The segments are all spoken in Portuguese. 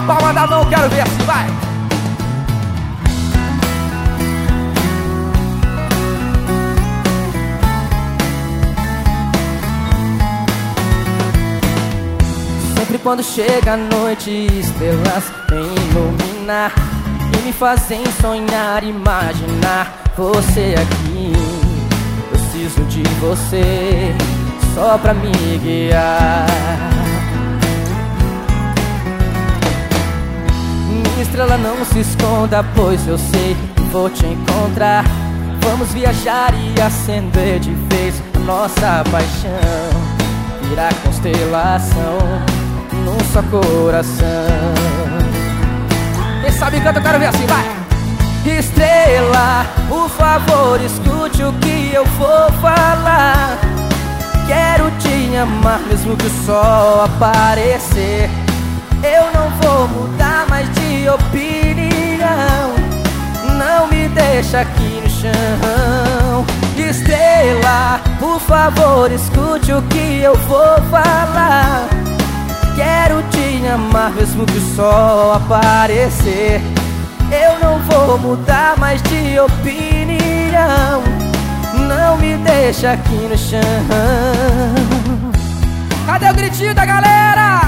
palma da mão, quero ver assim, vai. Sempre quando chega a noite, estrelas vêm iluminar e me fazem sonhar, imaginar você aqui. Preciso de você só pra me guiar. Minha estrela, não se esconda, pois eu sei que vou te encontrar. Vamos viajar e acender de vez a nossa paixão. Virar constelação num só coração. Quem sabe canta, eu quero ver assim, vai. Estrela, por favor, escute o que eu vou falar. Quero te amar mesmo que o sol aparecer. Eu não vou mudar mais de opinião. Não me deixa aqui no chão. Estrela, por favor, escute o que eu vou falar. Quero te amar mesmo que o sol aparecer. Eu não vou mudar mais de opinião. Não me deixa aqui no chão. Cadê o gritinho da galera?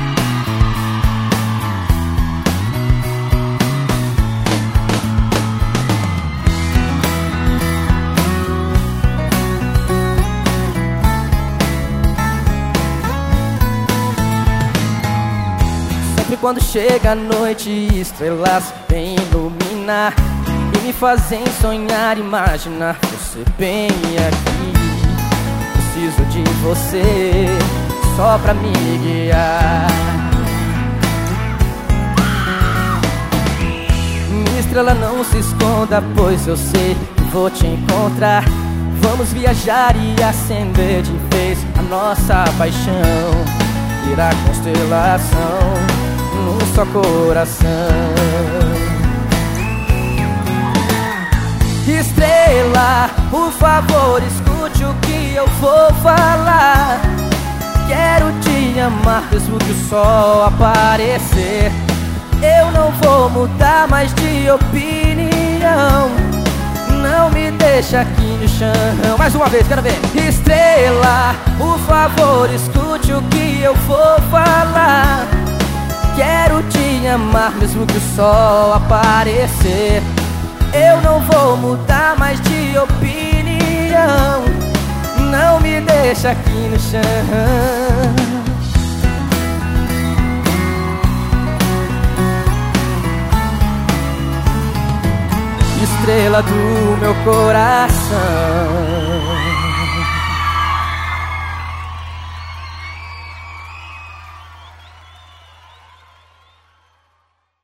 Sempre quando chega a noite, estrelas vêm iluminar e me fazem sonhar, imaginar você bem aqui. Preciso de você só pra me guiar. Minha estrela, não se esconda, pois eu sei que vou te encontrar. Vamos viajar e acender de vez a nossa paixão. Virar constelação num só coração. Estrela, por favor, escute o que eu vou falar. Quero te amar mesmo que o sol aparecer. Eu não vou mudar mais de opinião. Não me deixa aqui no chão. Mais uma vez, quero ver. Estrela, por favor, escute o que eu vou falar. Quero te amar mesmo que o sol aparecer. Eu não vou mudar mais de opinião. Não me deixa aqui no chão. Estrela do meu coração.